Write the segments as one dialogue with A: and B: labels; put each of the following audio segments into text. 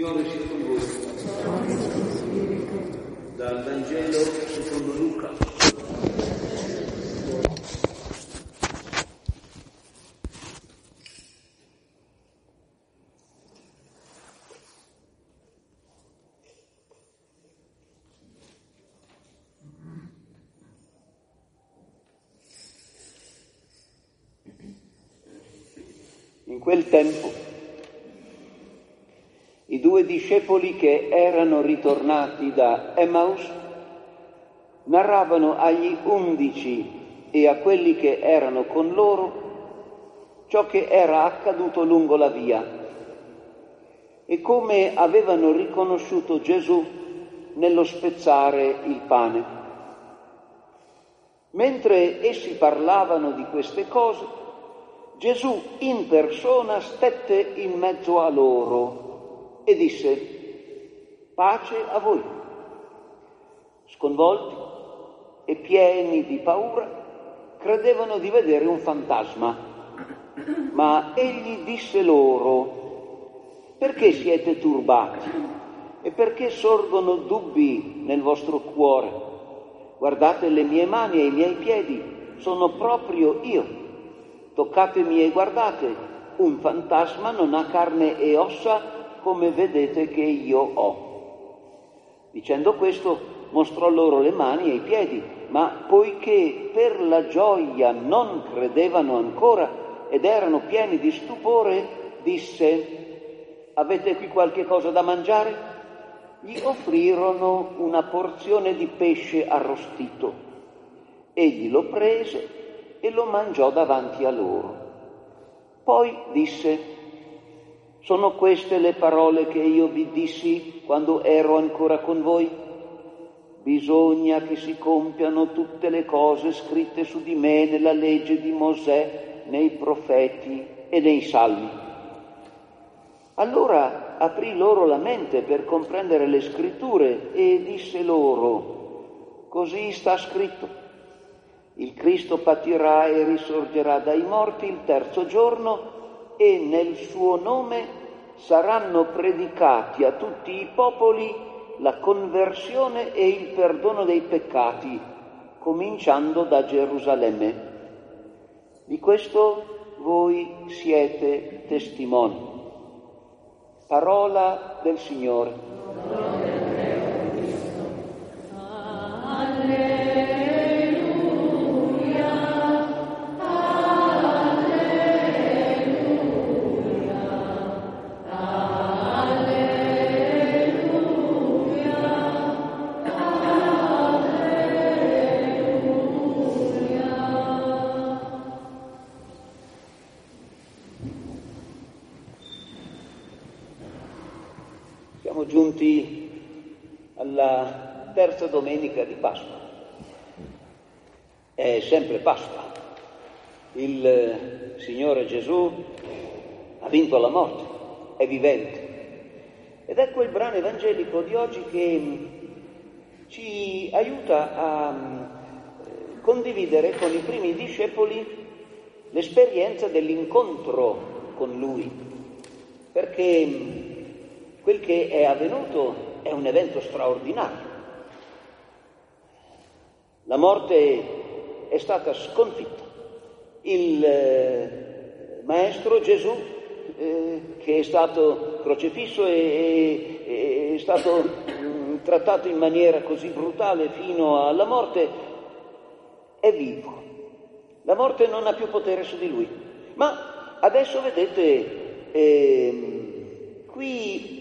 A: Signore sia con voi. Dal Vangelo secondo Luca. In quel tempo i 2 discepoli che erano ritornati da Emmaus narravano agli 11 e a quelli che erano con loro ciò che era accaduto lungo la via e come avevano riconosciuto Gesù nello spezzare il pane. Mentre essi parlavano di queste cose, Gesù in persona stette in mezzo a loro e disse: pace a voi. Sconvolti e pieni di paura, credevano di vedere un fantasma. Ma egli disse loro: perché siete turbati? E perché sorgono dubbi nel vostro cuore? Guardate le mie mani e i miei piedi, sono proprio io. Toccatemi e guardate, un fantasma non ha carne e ossa come vedete che io ho. Dicendo questo, mostrò loro le mani e i piedi, ma poiché per la gioia non credevano ancora ed erano pieni di stupore, disse: avete qui qualche cosa da mangiare? Gli offrirono una porzione di pesce arrostito. Egli lo prese e lo mangiò davanti a loro. Poi disse: sono queste le parole che io vi dissi quando ero ancora con voi? Bisogna che si compiano tutte le cose scritte su di me nella legge di Mosè, nei profeti e nei salmi. Allora aprì loro la mente per comprendere le scritture e disse loro: così sta scritto: il Cristo patirà e risorgerà dai morti il 3° giorno e nel suo nome saranno predicati a tutti i popoli la conversione e il perdono dei peccati, cominciando da Gerusalemme. Di questo voi siete testimoni. Parola del Signore. Siamo giunti alla 3ª domenica di Pasqua. È sempre Pasqua. Il Signore Gesù ha vinto la morte, è vivente. Ed ecco il brano evangelico di oggi che ci aiuta a condividere con i primi discepoli l'esperienza dell'incontro con Lui, perché quel che è avvenuto è un evento straordinario. La morte è stata sconfitta. Il Maestro Gesù, che è stato crocifisso e è stato trattato in maniera così brutale fino alla morte, è vivo. La morte non ha più potere su di lui. Ma adesso vedete, qui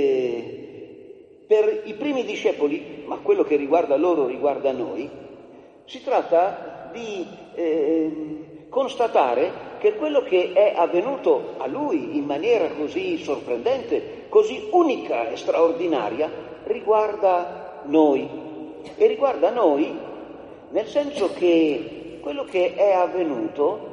A: per i primi discepoli, ma quello che riguarda loro riguarda noi, si tratta di constatare che quello che è avvenuto a lui in maniera così sorprendente, così unica e straordinaria, riguarda noi. E riguarda noi nel senso che quello che è avvenuto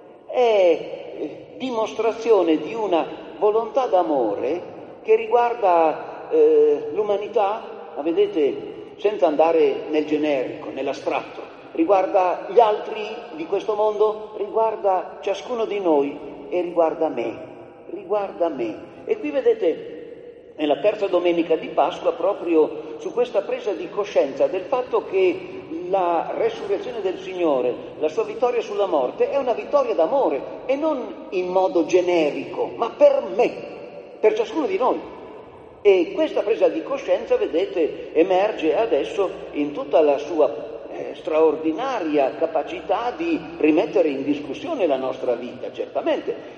A: è dimostrazione di una volontà d'amore che riguarda l'umanità, ma vedete, senza andare nel generico, nell'astratto, riguarda gli altri di questo mondo, riguarda ciascuno di noi e riguarda me. E qui vedete, nella terza domenica di Pasqua, proprio su questa presa di coscienza del fatto che la resurrezione del Signore, la sua vittoria sulla morte, è una vittoria d'amore, e non in modo generico, ma per me, per ciascuno di noi. E questa presa di coscienza, vedete, emerge adesso in tutta la sua straordinaria capacità di rimettere in discussione la nostra vita, certamente.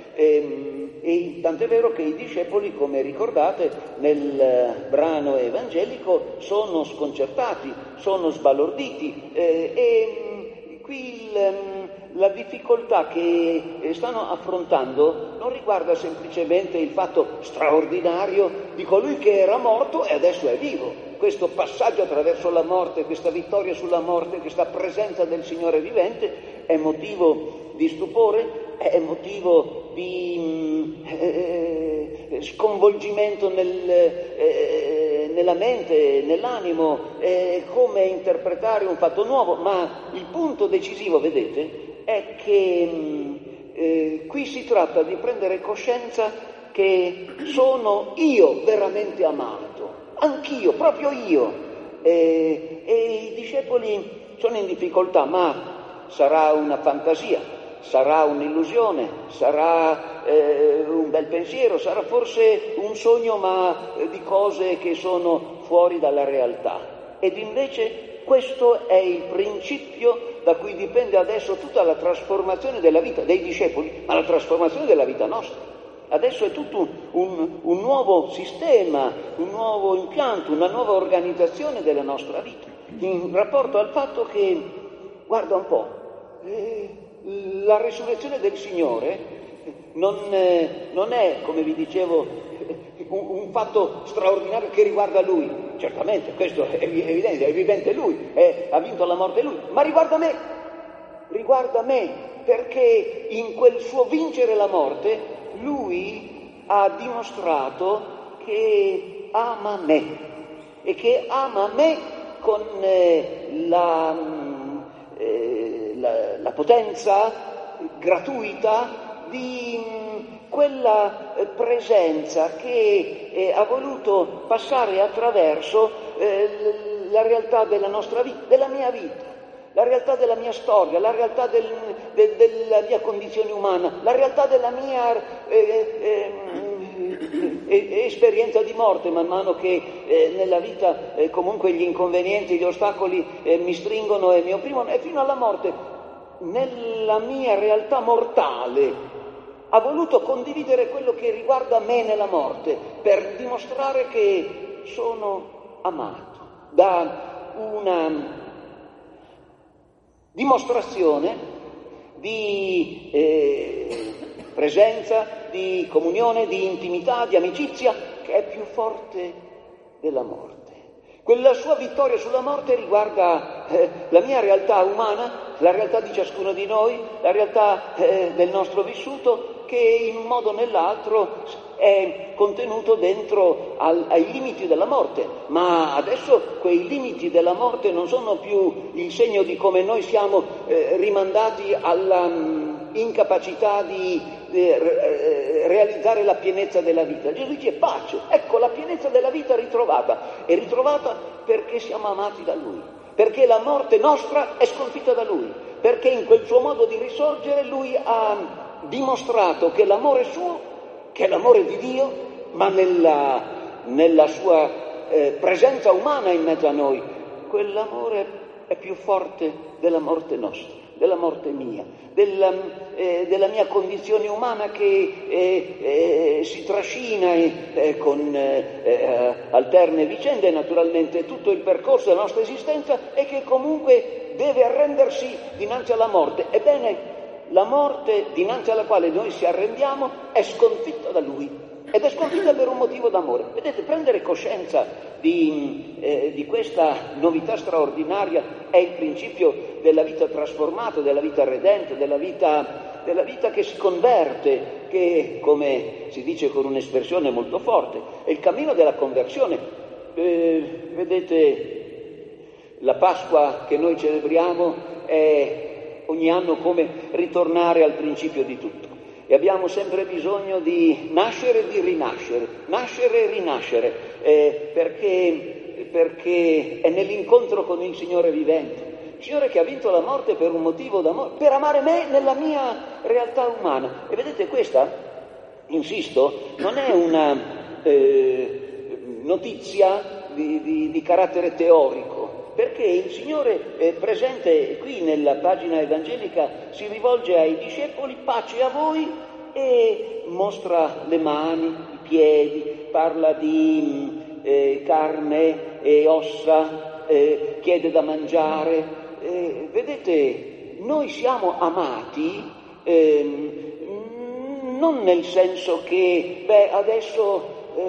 A: E tant'è vero che i discepoli, come ricordate nel brano evangelico, sono sconcertati, sono sbalorditi, e qui la difficoltà che stanno affrontando non riguarda semplicemente il fatto straordinario di colui che era morto e adesso è vivo. Questo passaggio attraverso la morte, questa vittoria sulla morte, questa presenza del Signore vivente è motivo di stupore, è motivo di sconvolgimento nella mente, nell'animo, come interpretare un fatto nuovo, ma il punto decisivo, vedete, è che qui si tratta di prendere coscienza che sono io veramente amato, anch'io, proprio io, e i discepoli sono in difficoltà, ma sarà una fantasia, sarà un'illusione, sarà un bel pensiero, sarà forse un sogno, ma di cose che sono fuori dalla realtà. Ed invece questo è il principio da cui dipende adesso tutta la trasformazione della vita dei discepoli, ma la trasformazione della vita nostra. Adesso è tutto un nuovo sistema, un nuovo impianto, una nuova organizzaziè della nostra vita, in rapporto al fatto che, guarda un po', la resurrezione del Signore non è, come vi dicevo, un fatto straordinario che riguarda Lui. Certamente, questo è evidente, è vivente Lui, ha vinto la morte Lui, ma riguarda me, perché in quel suo vincere la morte Lui ha dimostrato che ama me, e che ama me con la potenza gratuita di quella presenza che ha voluto passare attraverso la realtà della nostra vita, della mia vita, la realtà della mia storia, la realtà della mia condizione umana, la realtà della mia esperienza di morte, man mano che nella vita comunque gli inconvenienti, gli ostacoli mi stringono e mi opprimono, e fino alla morte. Nella mia realtà mortale ha voluto condividere quello che riguarda me nella morte, per dimostrare che sono amato, da una dimostrazione di presenza, di comunione, di intimità, di amicizia, che è più forte della morte. Quella sua vittoria sulla morte riguarda la mia realtà umana, la realtà di ciascuno di noi, la realtà del nostro vissuto, che in un modo o nell'altro è contenuto dentro ai limiti della morte. Ma adesso quei limiti della morte non sono più il segno di come noi siamo rimandati alla incapacità di realizzare la pienezza della vita. Gesù dice pace, ecco la pienezza della vita ritrovata, è ritrovata perché siamo amati da Lui, perché la morte nostra è sconfitta da Lui, perché in quel suo modo di risorgere Lui ha dimostrato che l'amore suo, che è l'amore di Dio, ma nella sua presenza umana in mezzo a noi, quell'amore è più forte della morte nostra, della morte mia, della mia condizione umana che si trascina con alterne vicende, naturalmente tutto il percorso della nostra esistenza, e che comunque deve arrendersi dinanzi alla morte. Ebbene, la morte dinanzi alla quale noi ci arrendiamo è sconfitta da Lui, ed è sconfitta per un motivo d'amore. Vedete, prendere coscienza di questa novità straordinaria è il principio della vita trasformata, della vita redenta, della vita che si converte, che, come si dice con un'espressione molto forte, è il cammino della conversione. Vedete, la Pasqua che noi celebriamo è ogni anno come ritornare al principio di tutto. e abbiamo sempre bisogno di nascere e di rinascere, nascere e rinascere, perché è nell'incontro con il Signore vivente. Il Signore che ha vinto la morte per un motivo d'amore, per amare me nella mia realtà umana. E vedete, questa, insisto, non è una notizia di carattere teorico, perché il Signore è presente qui nella pagina evangelica, si rivolge ai discepoli, pace a voi, e mostra le mani, i piedi, parla di carne e ossa, chiede da mangiare. Vedete, noi siamo amati non nel senso che adesso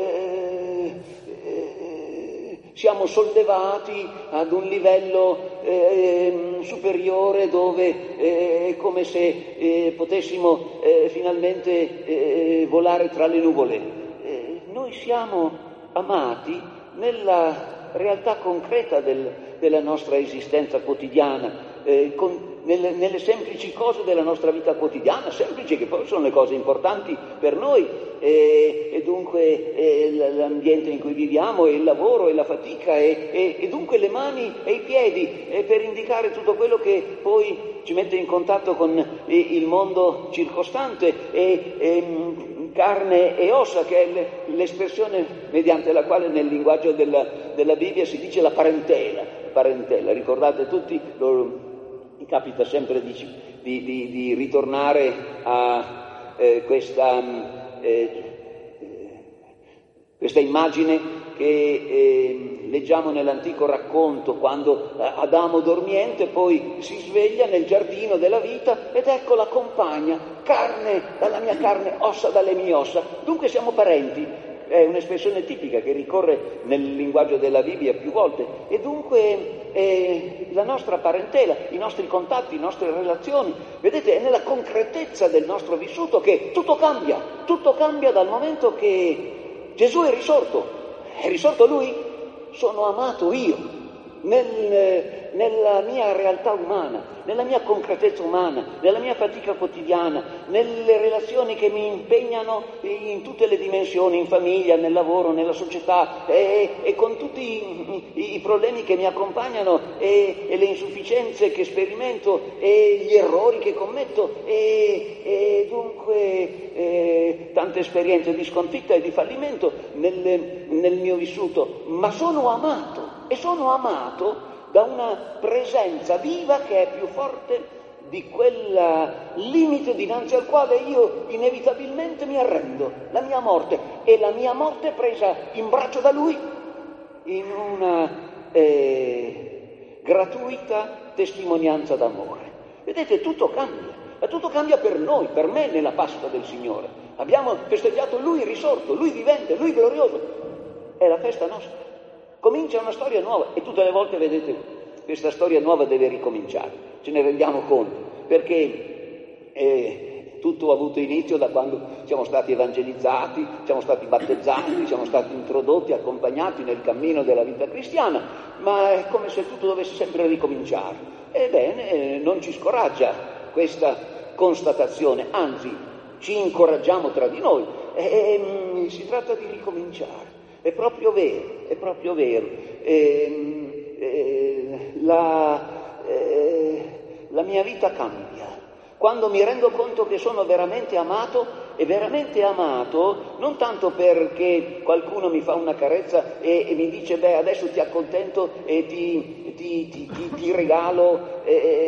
A: siamo sollevati ad un livello superiore dove è come se potessimo finalmente volare tra le nuvole. Noi siamo amati nella realtà concreta della nostra esistenza quotidiana, nelle semplici cose della nostra vita quotidiana, semplici che poi sono le cose importanti per noi, e dunque l'ambiente in cui viviamo, e il lavoro, e la fatica, e dunque le mani e i piedi, per indicare tutto quello che poi ci mette in contatto con il mondo circostante, carne e ossa, che è l'espressione mediante la quale nel linguaggio della Bibbia si dice la parentela. Ricordate tutti, mi capita sempre di ritornare a questa immagine che leggiamo nell'antico racconto, quando Adamo dormiente poi si sveglia nel giardino della vita ed ecco la compagna, carne dalla mia carne, ossa dalle mie ossa. Dunque siamo parenti. È un'espressione tipica che ricorre nel linguaggio della Bibbia più volte, e dunque la nostra parentela, i nostri contatti, le nostre relazioni, vedete, è nella concretezza del nostro vissuto che tutto cambia dal momento che Gesù è risorto Lui, sono amato io, nella mia realtà umana, nella mia concretezza umana, nella mia fatica quotidiana, nelle relazioni che mi impegnano in tutte le dimensioni, in famiglia, nel lavoro, nella società, e con tutti i problemi che mi accompagnano, e le insufficienze che sperimento, e gli errori che commetto, e dunque tante esperienze di sconfitta e di fallimento nel mio vissuto, ma sono amato da una presenza viva che è più forte di quel limite dinanzi al quale io inevitabilmente mi arrendo, la mia morte, e la mia morte presa in braccio da Lui in una gratuita testimonianza d'amore. Vedete, tutto cambia per noi, per me nella Pasqua del Signore. Abbiamo festeggiato Lui risorto, Lui vivente, Lui glorioso. È la festa nostra. Comincia una storia nuova, e tutte le volte, vedete, questa storia nuova deve ricominciare, ce ne rendiamo conto, perché tutto ha avuto inizio da quando siamo stati evangelizzati, siamo stati battezzati, siamo stati introdotti, accompagnati nel cammino della vita cristiana, ma è come se tutto dovesse sempre ricominciare. Ebbene, non ci scoraggia questa constatazione, anzi ci incoraggiamo tra di noi, si tratta di ricominciare. È proprio vero. La mia vita cambia quando mi rendo conto che sono veramente amato, e veramente amato non tanto perché qualcuno mi fa una carezza e mi dice adesso ti accontento e ti regalo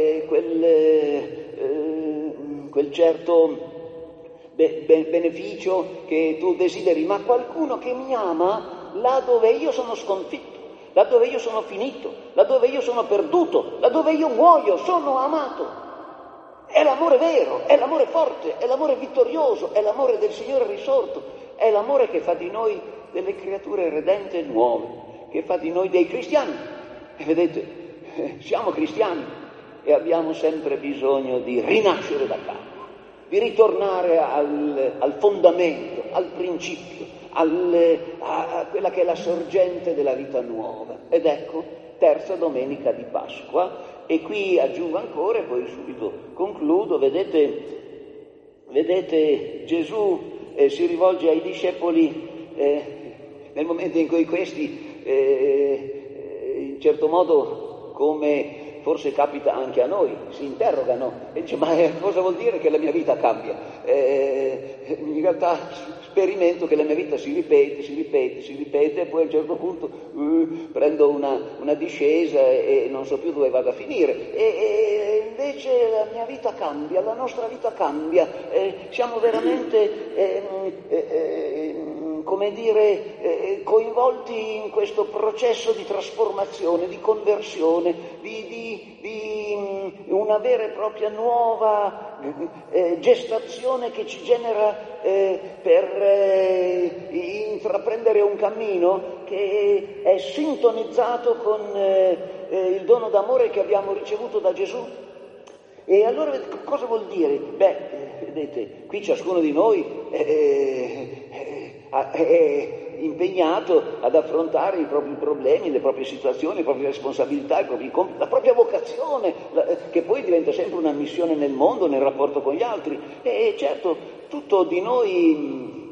A: quel certo beneficio che tu desideri, ma qualcuno che mi ama là dove io sono sconfitto, là dove io sono finito, là dove io sono perduto, là dove io muoio, sono amato. È l'amore vero, è l'amore forte, è l'amore vittorioso, è l'amore del Signore risorto, è l'amore che fa di noi delle creature redente e nuove, che fa di noi dei cristiani. E vedete, siamo cristiani e abbiamo sempre bisogno di rinascere da capo, di ritornare al fondamento, al principio, a quella che è la sorgente della vita nuova. Ed ecco, terza domenica di Pasqua, e qui aggiungo ancora, e poi subito concludo, vedete, vedete, Gesù si rivolge ai discepoli nel momento in cui questi, in certo modo, come forse capita anche a noi, si interrogano e dice: ma cosa vuol dire che la mia vita cambia? In realtà sperimento che la mia vita si ripete e poi a un certo punto prendo una discesa e non so più dove vado a finire. E invece la mia vita cambia, la nostra vita cambia, siamo veramente coinvolti in questo processo di trasformazione, di conversione, di una vera e propria nuova gestazione che ci genera per intraprendere un cammino che è sintonizzato con il dono d'amore che abbiamo ricevuto da Gesù. E allora cosa vuol dire? Vedete, qui ciascuno di noi è impegnato ad affrontare i propri problemi, le proprie situazioni, le proprie responsabilità, i propri compiti, la propria vocazione, che poi diventa sempre una missione nel mondo, nel rapporto con gli altri. E certo, tutto di noi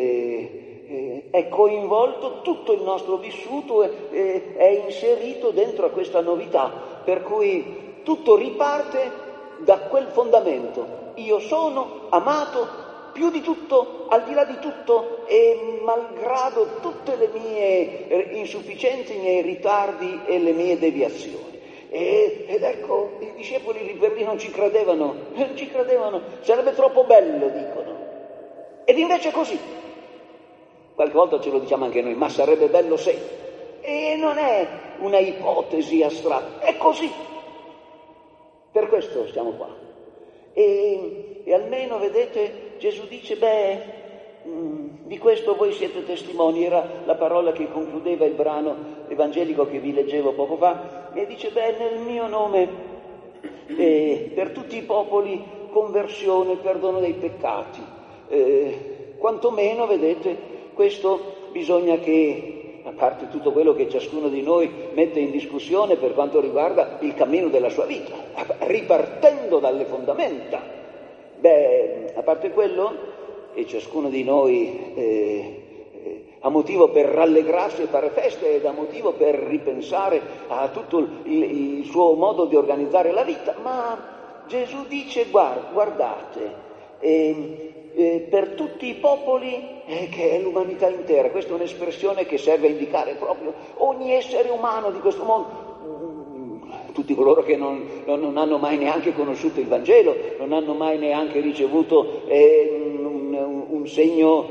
A: è coinvolto, tutto il nostro vissuto è inserito dentro a questa novità, per cui tutto riparte da quel fondamento: io sono amato più di tutto, al di là di tutto, e malgrado tutte le mie insufficienze, i miei ritardi e le mie deviazioni. Ed ecco, i discepoli lì per lì non ci credevano, sarebbe troppo bello, dicono. Ed invece è così. Qualche volta ce lo diciamo anche noi: ma sarebbe bello se. E non è una ipotesi astratta, è così. Per questo stiamo qua. E almeno, vedete, Gesù dice: di questo voi siete testimoni. Era la parola che concludeva il brano evangelico che vi leggevo poco fa. E dice: nel mio nome, per tutti i popoli, conversione, perdono dei peccati. Quantomeno, vedete, questo bisogna che, a parte tutto quello che ciascuno di noi mette in discussione per quanto riguarda il cammino della sua vita, ripartendo dalle fondamenta, a parte quello, e ciascuno di noi ha motivo per rallegrarsi e fare feste, ed ha motivo per ripensare a tutto il suo modo di organizzare la vita, ma Gesù dice: guardate, per tutti i popoli, che è l'umanità intera. Questa è un'espressione che serve a indicare proprio ogni essere umano di questo mondo, tutti coloro che non hanno mai neanche conosciuto il Vangelo, non hanno mai neanche ricevuto un segno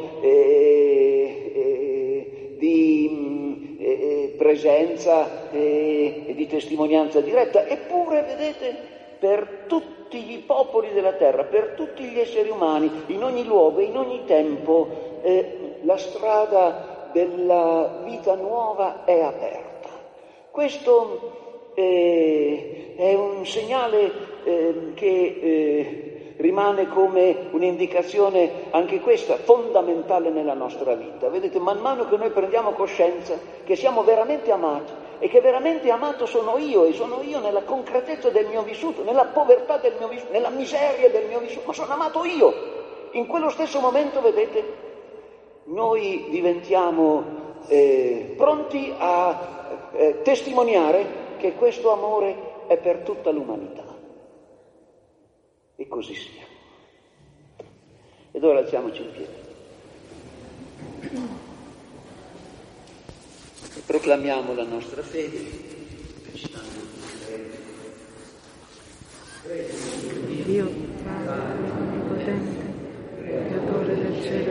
A: di presenza e di testimonianza diretta. Eppure, vedete, per tutti i popoli della terra, per tutti gli esseri umani, in ogni luogo, in ogni tempo, la strada della vita nuova è aperta. Questo è un segnale che rimane come un'indicazione, anche questa, fondamentale nella nostra vita. Vedete, man mano che noi prendiamo coscienza che siamo veramente amati e che veramente amato sono io, e sono io nella concretezza del mio vissuto, nella povertà del mio vissuto, nella miseria del mio vissuto, ma sono amato io. In quello stesso momento, vedete, noi diventiamo pronti a testimoniare che questo amore è per tutta l'umanità. E così sia. Ed ora alziamoci in piedi e proclamiamo la nostra fede, recitando
B: Dio Padre Onnipotente, creatore del cielo